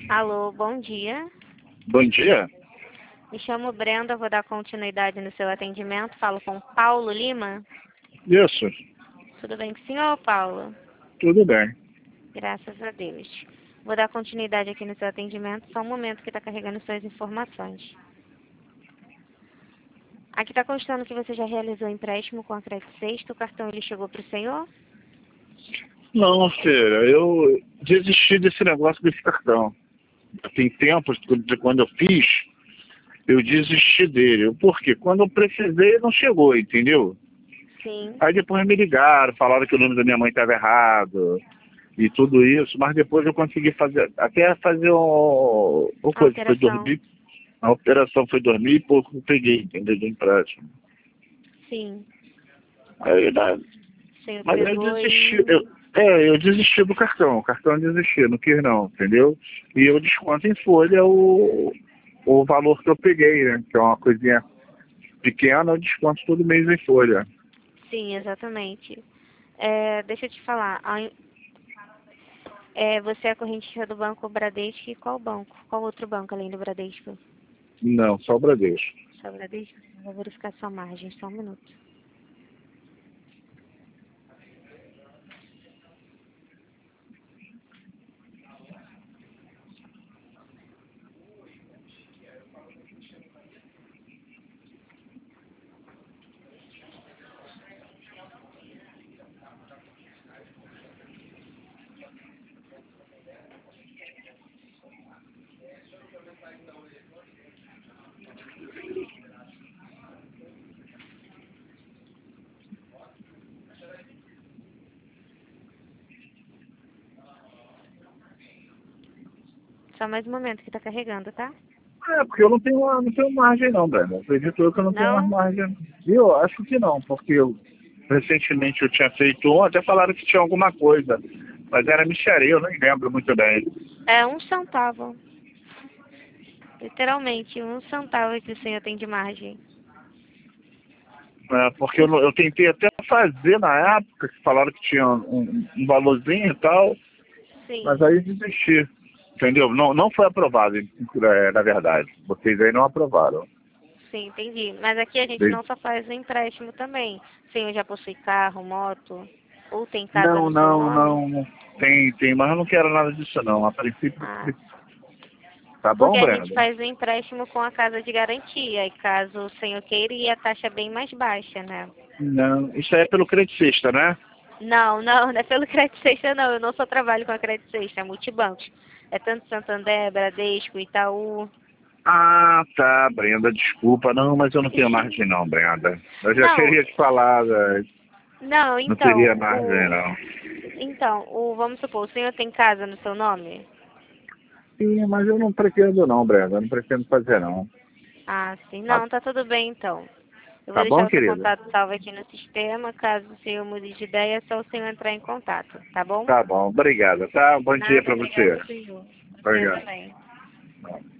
Alô, bom dia. Bom dia. Me chamo Brenda, vou dar continuidade no seu atendimento. Falo com Paulo Lima. Isso, Tudo bem com o senhor, Paulo? tudo bem. Graças a Deus. Vou dar continuidade aqui no seu atendimento. Só um momento que está carregando suas informações. Aqui está constando que você já realizou empréstimo com a Crédito Sexta. O cartão ele chegou para o senhor? Não, filha, eu desisti desse negócio desse cartão. Tem tempos, de quando eu fiz, eu desisti dele. Por quê? Quando eu precisei, não chegou, entendeu? Sim. Aí depois me ligaram, falaram que o nome da minha mãe estava errado e tudo isso, mas depois eu consegui fazer, até fazer uma A coisa, foi alteração. dormir, a operação foi dormir e pouco eu peguei, entendeu? De empréstimo. Sim. Aí, O senhor mas eu pegou desisti, e... eu desisti do cartão, o cartão eu desisti, não quis não, entendeu? E eu desconto em folha o valor que eu peguei, né? Que é uma coisinha pequena, eu desconto todo mês em folha. Sim, exatamente. Deixa eu te falar. Você é correntista do Banco Bradesco e qual banco? Qual outro banco além do Bradesco? Não, só o Bradesco. Só o Bradesco? Vou verificar sua margem, só um minuto. Só mais um momento que tá carregando, tá? Porque eu não tenho margem não, Breno. Acredito eu que eu não tenho mais Não? margem. E eu acho que não, porque recentemente eu tinha feito um, até falaram que tinha alguma coisa. Mas era mixaria, eu nem lembro muito bem. É 1 centavo. Literalmente, 1 centavo que o senhor tem de margem. Porque eu tentei até fazer na época, que falaram que tinha um valorzinho e tal, mas Sim, aí eu desisti. Entendeu? Não foi aprovado, na verdade. Vocês aí não aprovaram. sim, entendi. Mas aqui a gente não só faz o empréstimo também. O senhor já possui carro, moto, ou tem casa Não, no seu não, nome? não. Tem, mas eu não quero nada disso não. A princípio, Ah, tá porque bom, a gente Brenda? faz o empréstimo com a casa de garantia. E caso o senhor queira, e a taxa é bem mais baixa, né? Não, isso aí é pelo Credicista, né? Não, não, não é pelo Crédito Sexta, não. Eu não só trabalho com a Crédito Sexta, é multibancos. É tanto Santander, Bradesco, Itaú. Ah, tá, Brenda, desculpa. Não, mas eu não tenho margem não, Brenda. Eu já Não, teria te falado, não, não teria então, margem não. vamos supor, o senhor tem casa no seu nome? Sim, mas eu não pretendo não, Brenda. Eu não pretendo fazer não. Ah, sim. Tá, Não, tá tudo bem, então. Eu vou tá bom, deixar o seu querida? contato salvo aqui no sistema. Caso o senhor mude de ideia, é só o senhor entrar em contato, tá bom? Tá bom, obrigado, tá? Bom dia Nada, pra você. obrigada, senhor. Você Obrigado. também.